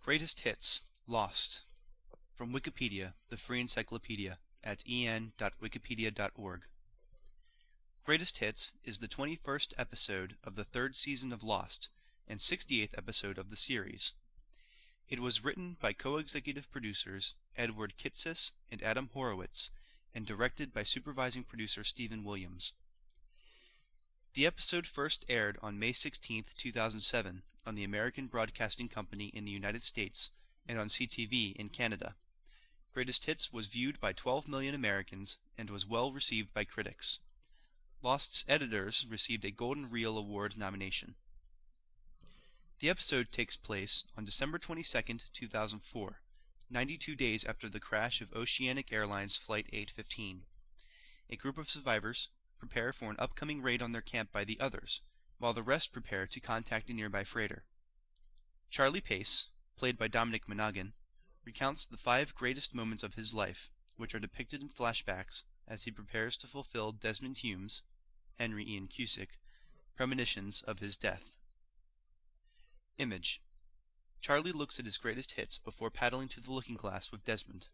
Greatest Hits, Lost. From Wikipedia, the free encyclopedia, at en.wikipedia.org. Greatest Hits is the 21st episode of the third season of Lost, and 68th episode of the series. It was written by co-executive producers Edward Kitsis and Adam Horowitz, and directed by supervising producer Stephen Williams. The episode first aired on May 16, 2007, on the American Broadcasting Company in the United States and on CTV in Canada. Greatest Hits was viewed by 12 million Americans and was well received by critics. Lost's editors received a Golden Reel Award nomination. The episode takes place on December 22, 2004, 92 days after the crash of Oceanic Airlines Flight 815. A group of survivors prepare for an upcoming raid on their camp by the others, while the rest prepare to contact a nearby freighter. Charlie Pace, played by Dominic Monaghan, recounts the 5 greatest moments of his life, which are depicted in flashbacks as he prepares to fulfill Desmond Hume's, Henry Ian Cusick, premonitions of his death. Image. Charlie looks at his greatest hits before paddling to the looking glass with Desmond.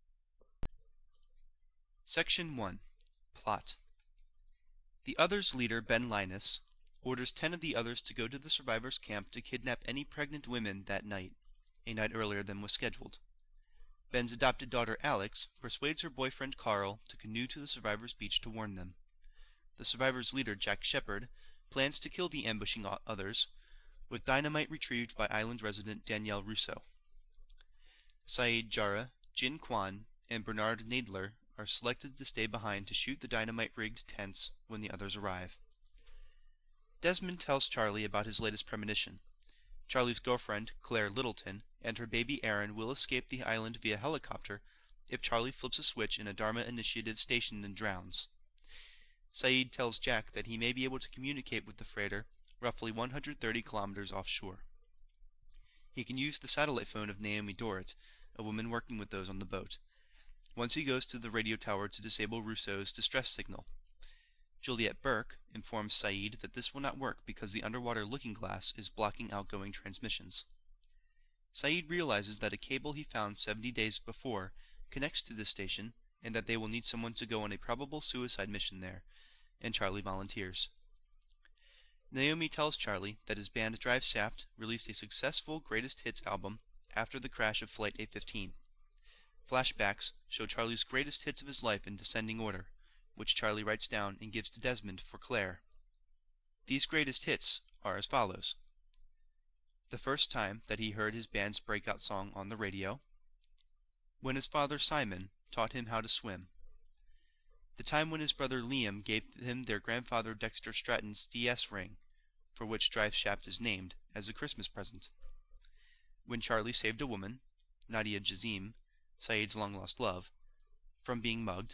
Section 1. Plot. The others' leader, Ben Linus, orders 10 of the others to go to the survivors' camp to kidnap any pregnant women that night, a night earlier than was scheduled. Ben's adopted daughter, Alex, persuades her boyfriend, Carl, to canoe to the survivors' beach to warn them. The survivors' leader, Jack Shepard, plans to kill the ambushing others, with dynamite retrieved by island resident Danielle Russo. Saeed Jarrah, Jin Kwan, and Bernard Nadler are selected to stay behind to shoot the dynamite-rigged tents when the others arrive. Desmond tells Charlie about his latest premonition. Charlie's girlfriend, Claire Littleton, and her baby Aaron will escape the island via helicopter if Charlie flips a switch in a Dharma Initiative station and drowns. Saeed tells Jack that he may be able to communicate with the freighter roughly 130 kilometers offshore. He can use the satellite phone of Naomi Dorrit, a woman working with those on the boat, once he goes to the radio tower to disable Russo's distress signal. Juliet Burke informs Saeed that this will not work because the underwater looking glass is blocking outgoing transmissions. Saeed realizes that a cable he found 70 days before connects to this station and that they will need someone to go on a probable suicide mission there, and Charlie volunteers. Naomi tells Charlie that his band Drive Shaft released a successful greatest hits album after the crash of Flight 815. Flashbacks show Charlie's greatest hits of his life in descending order, which Charlie writes down and gives to Desmond for Claire. These greatest hits are as follows: the first time that he heard his band's breakout song on the radio, when his father Simon taught him how to swim, the time when his brother Liam gave him their grandfather Dexter Stratton's DS ring, for which Drive Shaft is named, as a Christmas present, when Charlie saved a woman, Nadia Jazim, Saeed's long-lost love, from being mugged,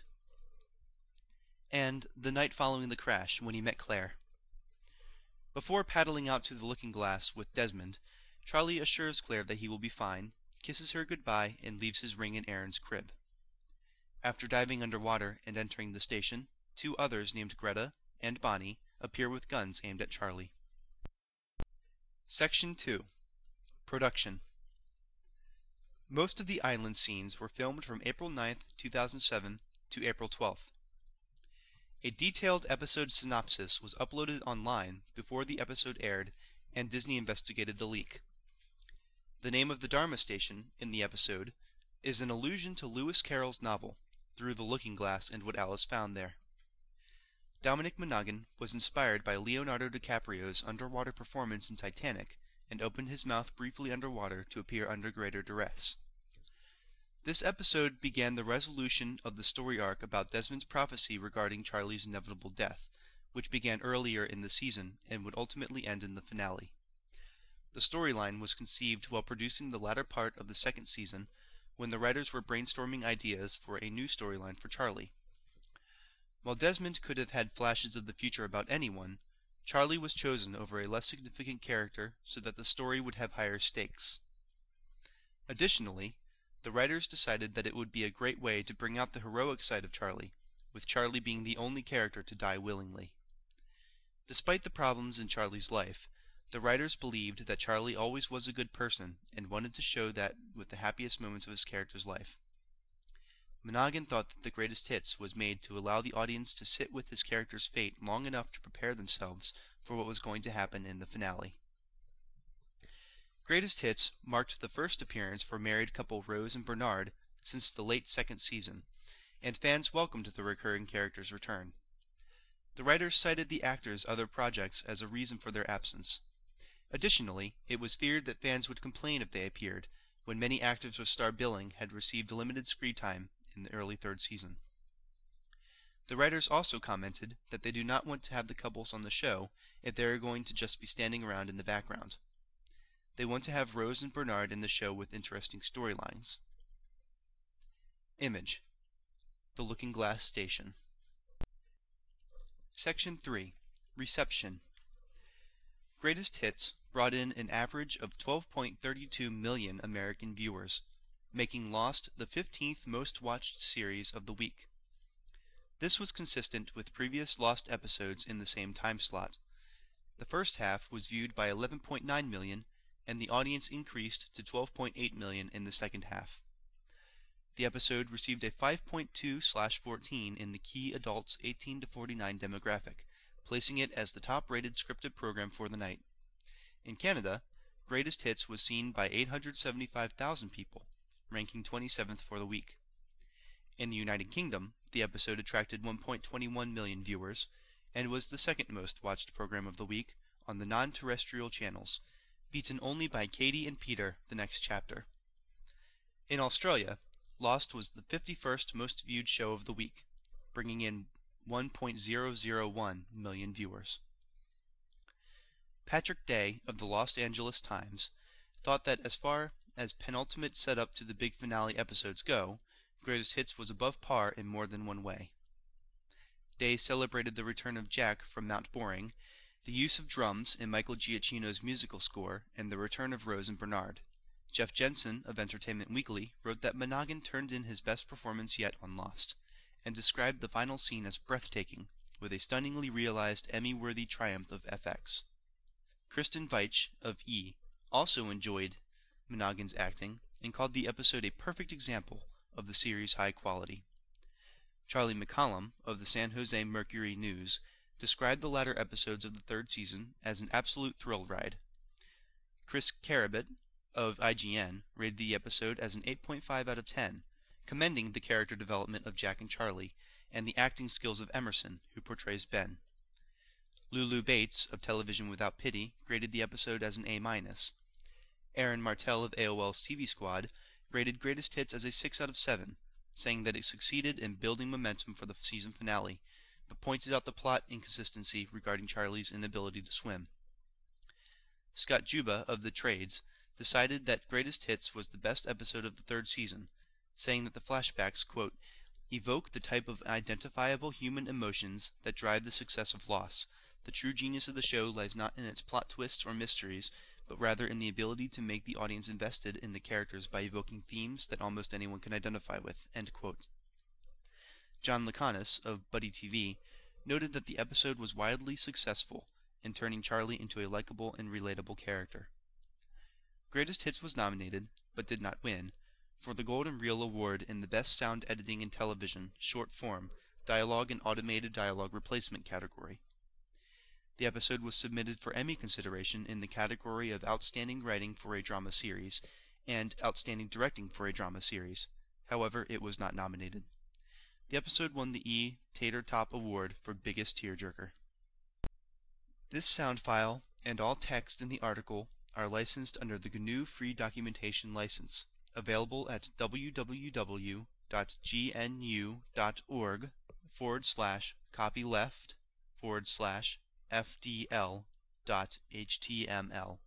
and the night following the crash when he met Claire. Before paddling out to the looking glass with Desmond, Charlie assures Claire that he will be fine, kisses her goodbye, and leaves his ring in Aaron's crib. After diving underwater and entering the station, 2 others named Greta and Bonnie appear with guns aimed at Charlie. Section 2. Production. Most of the island scenes were filmed from April 9, 2007 to April 12th. A detailed episode synopsis was uploaded online before the episode aired, and Disney investigated the leak. The name of the Dharma station in the episode is an allusion to Lewis Carroll's novel, Through the Looking Glass, and what Alice found there. Dominic Monaghan was inspired by Leonardo DiCaprio's underwater performance in Titanic and opened his mouth briefly underwater to appear under greater duress. This episode began the resolution of the story arc about Desmond's prophecy regarding Charlie's inevitable death, which began earlier in the season and would ultimately end in the finale. The storyline was conceived while producing the latter part of the second season, when the writers were brainstorming ideas for a new storyline for Charlie. While Desmond could have had flashes of the future about anyone, Charlie was chosen over a less significant character so that the story would have higher stakes. Additionally, the writers decided that it would be a great way to bring out the heroic side of Charlie, with Charlie being the only character to die willingly. Despite the problems in Charlie's life, The writers believed that Charlie always was a good person and wanted to show that with the happiest moments of his character's life. Monaghan thought that the greatest hits was made to allow the audience to sit with his character's fate long enough to prepare themselves for what was going to happen in the finale. Greatest Hits marked the first appearance for married couple Rose and Bernard since the late second season, and fans welcomed the recurring character's return. The writers cited the actors' other projects as a reason for their absence. Additionally, it was feared that fans would complain if they appeared, when many actors with star billing had received limited screen time in the early third season. The writers also commented that they do not want to have the couples on the show if they are going to just be standing around in the background. They want to have Rose and Bernard in the show with interesting storylines. Image: The Looking Glass Station. Section 3. Reception. Greatest Hits brought in an average of 12.32 million American viewers, making Lost the 15th most watched series of the week. This was consistent with previous Lost episodes in the same time slot. The first half was viewed by 11.9 million, and the audience increased to 12.8 million in the second half. The episode received a 5.2/14 in the key adults 18 to 49 demographic, placing it as the top-rated scripted program for the night. In Canada, Greatest Hits was seen by 875,000 people, ranking 27th for the week. In the United Kingdom, the episode attracted 1.21 million viewers, and was the second most watched program of the week on the non-terrestrial channels, beaten only by Katie and Peter: The Next Chapter. In Australia, Lost was the 51st most viewed show of the week, bringing in 1.001 million viewers. Patrick Day of the Los Angeles Times thought that as far as penultimate setup to the big finale episodes go, Greatest Hits was above par in more than one way. Day celebrated the return of Jack from Mount Boring, the use of drums in Michael Giacchino's musical score, and the return of Rose and Bernard. Jeff Jensen of Entertainment Weekly wrote that Monaghan turned in his best performance yet on Lost, and described the final scene as breathtaking, with a stunningly realized Emmy-worthy triumph of FX. Kristen Veitch of E! Also enjoyed Monaghan's acting, and called the episode a perfect example of the series' high quality. Charlie McCollum of the San Jose Mercury News described the latter episodes of the third season as an absolute thrill ride. Chris Carabit of IGN rated the episode as an 8.5 out of 10, commending the character development of Jack and Charlie, and the acting skills of Emerson, who portrays Ben. Lulu Bates of Television Without Pity graded the episode as an A-. Aaron Martell of AOL's TV Squad rated Greatest Hits as a 6 out of 7, saying that it succeeded in building momentum for the season finale, but pointed out the plot inconsistency regarding Charlie's inability to swim. Scott Juba of The Trades decided that Greatest Hits was the best episode of the third season, saying that the flashbacks, quote, evoke the type of identifiable human emotions that drive the success of Lost. The true genius of the show lies not in its plot twists or mysteries, but rather in the ability to make the audience invested in the characters by evoking themes that almost anyone can identify with, end quote. John Laconis of Buddy TV noted that the episode was wildly successful in turning Charlie into a likable and relatable character. Greatest Hits was nominated, but did not win, for the Golden Reel Award in the Best Sound Editing in Television, Short Form, Dialogue and Automated Dialogue Replacement category. The episode was submitted for Emmy consideration in the category of Outstanding Writing for a Drama Series and Outstanding Directing for a Drama Series. However, it was not nominated. The episode won the E! Tater Top Award for Biggest Tearjerker. This sound file and all text in the article are licensed under the GNU Free Documentation License, available at www.gnu.org/copyleft/FDL.html.